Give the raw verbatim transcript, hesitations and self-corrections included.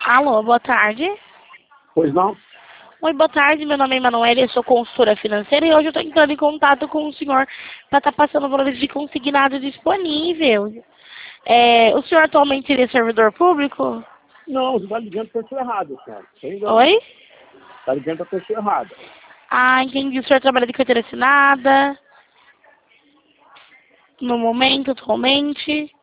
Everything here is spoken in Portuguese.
Alô, boa tarde. Pois não? Oi, boa tarde. Meu nome é Emanuele, eu sou consultora financeira e hoje eu estou entrando em contato com o senhor para estar passando valores de consignado disponível. É, o senhor atualmente é servidor público? Não, você está ligando para a pessoa errada, cara. Tá engano. Oi? Está ligando para a pessoa errada. Ah, entendi. O senhor trabalha de carteira assinada? No momento, atualmente?